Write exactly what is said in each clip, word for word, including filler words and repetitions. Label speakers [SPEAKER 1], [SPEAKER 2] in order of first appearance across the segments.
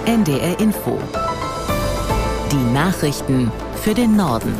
[SPEAKER 1] N D R Info. Die Nachrichten für den Norden.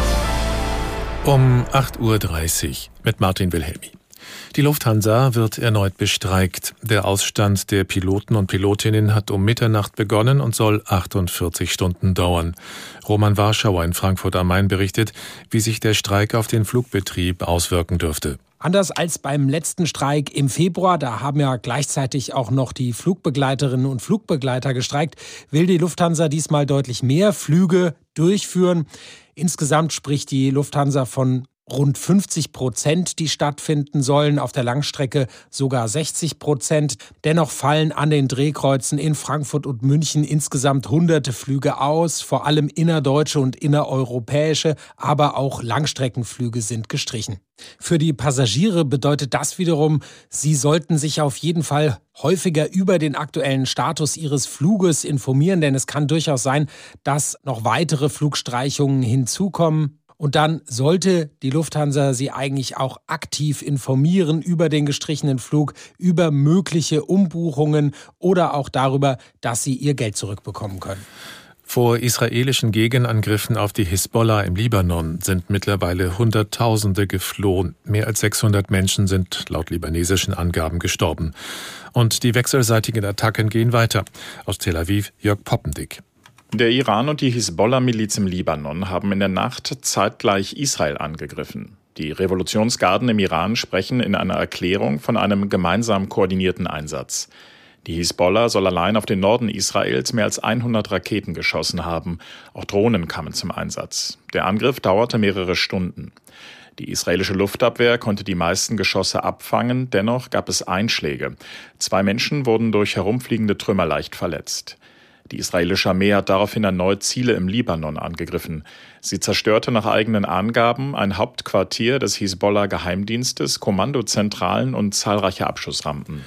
[SPEAKER 2] Um acht Uhr dreißig mit Martin Wilhelmi. Die Lufthansa wird erneut bestreikt. Der Ausstand der Piloten und Pilotinnen hat um Mitternacht begonnen und soll achtundvierzig Stunden dauern. Roman Warschauer in Frankfurt am Main berichtet, wie sich der Streik auf den Flugbetrieb auswirken dürfte.
[SPEAKER 3] Anders als beim letzten Streik im Februar, da haben ja gleichzeitig auch noch die Flugbegleiterinnen und Flugbegleiter gestreikt, will die Lufthansa diesmal deutlich mehr Flüge durchführen. Insgesamt spricht die Lufthansa von rund fünfzig Prozent, die stattfinden sollen, auf der Langstrecke sogar sechzig Prozent. Dennoch fallen an den Drehkreuzen in Frankfurt und München insgesamt hunderte Flüge aus, vor allem innerdeutsche und innereuropäische, aber auch Langstreckenflüge sind gestrichen. Für die Passagiere bedeutet das wiederum, sie sollten sich auf jeden Fall häufiger über den aktuellen Status ihres Fluges informieren, denn es kann durchaus sein, dass noch weitere Flugstreichungen hinzukommen. Und dann sollte die Lufthansa sie eigentlich auch aktiv informieren über den gestrichenen Flug, über mögliche Umbuchungen oder auch darüber, dass sie ihr Geld zurückbekommen können.
[SPEAKER 2] Vor israelischen Gegenangriffen auf die Hisbollah im Libanon sind mittlerweile Hunderttausende geflohen. Mehr als sechshundert Menschen sind laut libanesischen Angaben gestorben. Und die wechselseitigen Attacken gehen weiter. Aus Tel Aviv Jörg Poppendick.
[SPEAKER 4] Der Iran und die Hisbollah-Miliz im Libanon haben in der Nacht zeitgleich Israel angegriffen. Die Revolutionsgarden im Iran sprechen in einer Erklärung von einem gemeinsam koordinierten Einsatz. Die Hisbollah soll allein auf den Norden Israels mehr als hundert Raketen geschossen haben. Auch Drohnen kamen zum Einsatz. Der Angriff dauerte mehrere Stunden. Die israelische Luftabwehr konnte die meisten Geschosse abfangen, dennoch gab es Einschläge. Zwei Menschen wurden durch herumfliegende Trümmer leicht verletzt. Die israelische Armee hat daraufhin erneut Ziele im Libanon angegriffen. Sie zerstörte nach eigenen Angaben ein Hauptquartier des Hisbollah-Geheimdienstes, Kommandozentralen und zahlreiche Abschussrampen.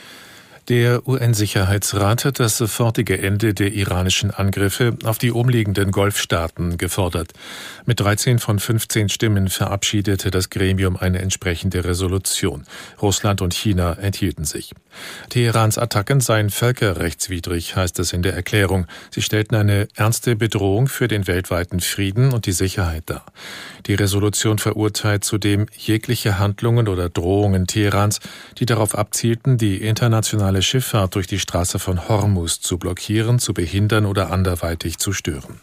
[SPEAKER 2] Der U N-Sicherheitsrat hat das sofortige Ende der iranischen Angriffe auf die umliegenden Golfstaaten gefordert. Mit dreizehn von fünfzehn Stimmen verabschiedete das Gremium eine entsprechende Resolution. Russland und China enthielten sich. Teherans Attacken seien völkerrechtswidrig, heißt es in der Erklärung. Sie stellten eine ernste Bedrohung für den weltweiten Frieden und die Sicherheit dar. Die Resolution verurteilt zudem jegliche Handlungen oder Drohungen Teherans, die darauf abzielten, die internationale Schifffahrt durch die Straße von Hormuz zu blockieren, zu behindern oder anderweitig zu stören.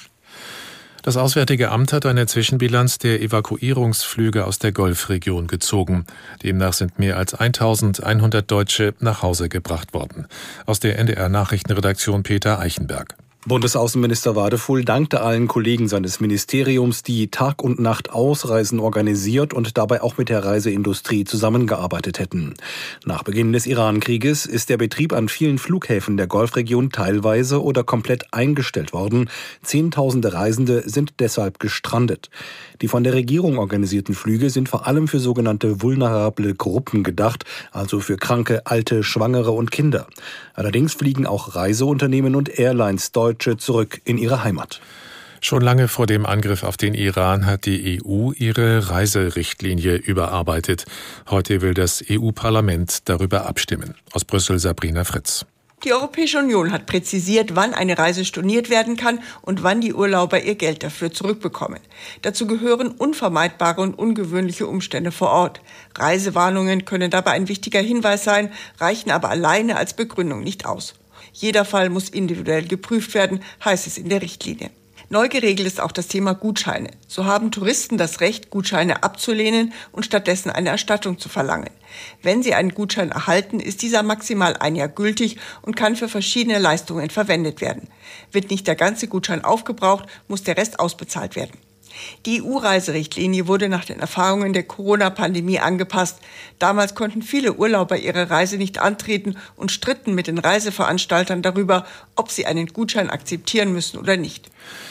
[SPEAKER 2] Das Auswärtige Amt hat eine Zwischenbilanz der Evakuierungsflüge aus der Golfregion gezogen. Demnach sind mehr als eintausendeinhundert Deutsche nach Hause gebracht worden. Aus der N D R-Nachrichtenredaktion Peter Eichenberg.
[SPEAKER 5] Bundesaußenminister Wadefuhl dankte allen Kollegen seines Ministeriums, die Tag und Nacht Ausreisen organisiert und dabei auch mit der Reiseindustrie zusammengearbeitet hätten. Nach Beginn des Iran-Krieges ist der Betrieb an vielen Flughäfen der Golfregion teilweise oder komplett eingestellt worden. Zehntausende Reisende sind deshalb gestrandet. Die von der Regierung organisierten Flüge sind vor allem für sogenannte vulnerable Gruppen gedacht, also für Kranke, Alte, Schwangere und Kinder. Allerdings fliegen auch Reiseunternehmen und Airlines Deutsche zurück in ihre Heimat.
[SPEAKER 2] Schon lange vor dem Angriff auf den Iran hat die E U ihre Reiserichtlinie überarbeitet. Heute will das E U-Parlament darüber abstimmen. Aus Brüssel Sabrina Fritz.
[SPEAKER 6] Die Europäische Union hat präzisiert, wann eine Reise storniert werden kann und wann die Urlauber ihr Geld dafür zurückbekommen. Dazu gehören unvermeidbare und ungewöhnliche Umstände vor Ort. Reisewarnungen können dabei ein wichtiger Hinweis sein, reichen aber alleine als Begründung nicht aus. Jeder Fall muss individuell geprüft werden, heißt es in der Richtlinie. Neu geregelt ist auch das Thema Gutscheine. So haben Touristen das Recht, Gutscheine abzulehnen und stattdessen eine Erstattung zu verlangen. Wenn sie einen Gutschein erhalten, ist dieser maximal ein Jahr gültig und kann für verschiedene Leistungen verwendet werden. Wird nicht der ganze Gutschein aufgebraucht, muss der Rest ausbezahlt werden. Die E U-Reiserichtlinie wurde nach den Erfahrungen der Corona-Pandemie angepasst. Damals konnten viele Urlauber ihre Reise nicht antreten und stritten mit den Reiseveranstaltern darüber, ob sie einen Gutschein akzeptieren müssen oder nicht.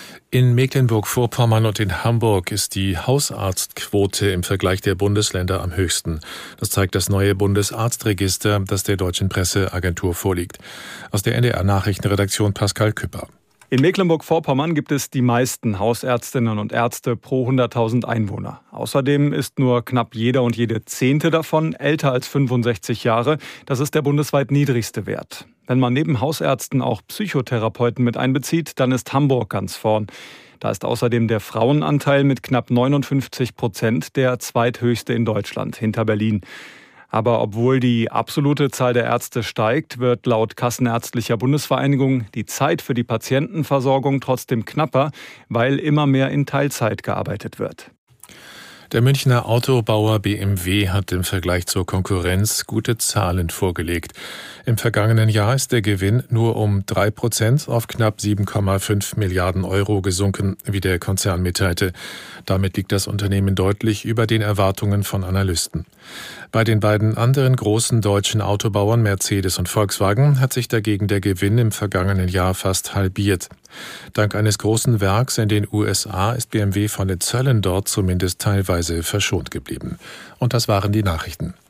[SPEAKER 2] In Mecklenburg-Vorpommern und in Hamburg ist die Hausarztquote im Vergleich der Bundesländer am höchsten. Das zeigt das neue Bundesarztregister, das der Deutschen Presseagentur vorliegt. Aus der N D R-Nachrichtenredaktion Pascal Küpper.
[SPEAKER 7] In Mecklenburg-Vorpommern gibt es die meisten Hausärztinnen und Ärzte pro hunderttausend Einwohner. Außerdem ist nur knapp jeder und jede Zehnte davon älter als fünfundsechzig Jahre. Das ist der bundesweit niedrigste Wert. Wenn man neben Hausärzten auch Psychotherapeuten mit einbezieht, dann ist Hamburg ganz vorn. Da ist außerdem der Frauenanteil mit knapp neunundfünfzig Prozent der zweithöchste in Deutschland, hinter Berlin. Aber obwohl die absolute Zahl der Ärzte steigt, wird laut Kassenärztlicher Bundesvereinigung die Zeit für die Patientenversorgung trotzdem knapper, weil immer mehr in Teilzeit gearbeitet wird.
[SPEAKER 2] Der Münchner Autobauer B M W hat im Vergleich zur Konkurrenz gute Zahlen vorgelegt. Im vergangenen Jahr ist der Gewinn nur um drei Prozent auf knapp sieben Komma fünf Milliarden Euro gesunken, wie der Konzern mitteilte. Damit liegt das Unternehmen deutlich über den Erwartungen von Analysten. Bei den beiden anderen großen deutschen Autobauern Mercedes und Volkswagen hat sich dagegen der Gewinn im vergangenen Jahr fast halbiert. Dank eines großen Werks in den U S A ist B M W von den Zöllen dort zumindest teilweise verschont geblieben. Und das waren die Nachrichten.